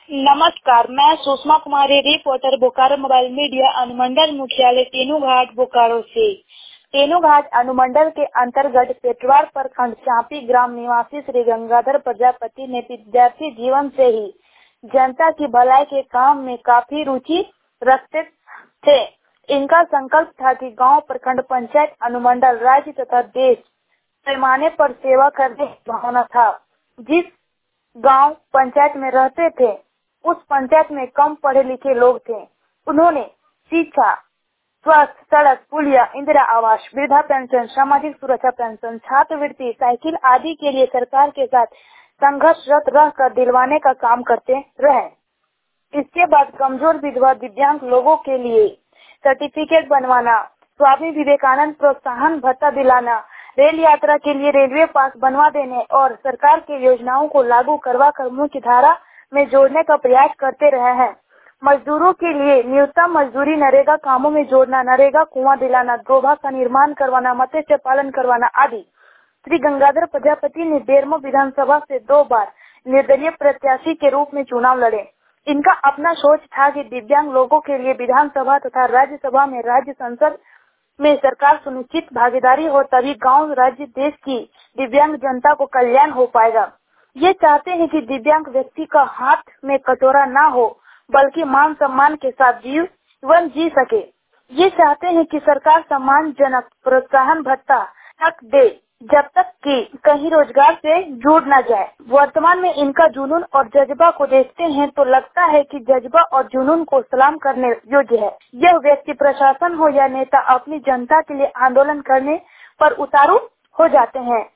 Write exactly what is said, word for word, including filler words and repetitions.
नमस्कार, मैं Sushma Kumari, reporter Bokaro mobile media, अनुमंडल मुख्यालय तेनूघाट बोकारो से। तेनूघाट अनुमंडल के अंतर्गत पेटवार प्रखंड चापी ग्राम निवासी श्री गंगाधर प्रजापति ने विद्यार्थी जीवन से ही जनता की भलाई के काम में काफी रुचि रखते थे। इनका संकल्प था कि गांव, प्रखंड, पंचायत, अनुमंडल, राज्य तथा देश पैमाने पर सेवा करने की भावना था। जिस गांव पंचायत में रहते थे, उस पंचायत में कम पढ़े लिखे लोग थे। उन्होंने शिक्षा, स्वास्थ्य, सड़क, पुलिया, इंदिरा आवास, वृद्धा पेंशन, सामाजिक सुरक्षा पेंशन, छात्रवृत्ति, साइकिल आदि के लिए सरकार के साथ संघर्षरत रहकर दिलवाने का काम करते रहे। इसके बाद कमजोर, विधवा, दिव्यांग लोगों के लिए सर्टिफिकेट बनवाना, स्वामी विवेकानंद प्रोत्साहन भत्ता दिलाना, रेल यात्रा के लिए रेलवे पास बनवा देने और सरकार की योजनाओं को लागू करवा कर मुख्य धारा में जोड़ने का प्रयास करते रहे हैं। मजदूरों के लिए न्यूनतम मजदूरी, नरेगा कामों में जोड़ना, नरेगा कुआं दिलाना, डोभा का निर्माण करवाना, मत्स्य पालन करवाना आदि। श्री गंगाधर प्रजापति ने बेरमो विधानसभा से दो बार निर्दलीय प्रत्याशी के रूप में चुनाव लड़े। इनका अपना सोच था कि दिव्यांग लोगों के लिए विधानसभा तथा राज्यसभा में, राज्य संसद में सरकार सुनिश्चित भागीदारी हो, तभी गांव, राज्य, देश की दिव्यांग जनता को कल्याण हो पाएगा। ये चाहते हैं कि दिव्यांग व्यक्ति का हाथ में कटोरा ना हो, बल्कि मान सम्मान के साथ जीवन जी सके। ये चाहते हैं कि सरकार सम्मानजनक प्रोत्साहन भत्ता तक दे, जब तक कि कहीं रोजगार से जुड़ न जाए। वर्तमान में इनका जुनून और जज्बा को देखते हैं तो लगता है कि जज्बा और जुनून को सलाम करने योग्य है। यह व्यक्ति प्रशासन हो या नेता अपनी जनता के लिए आंदोलन करने पर उतारू हो जाते हैं।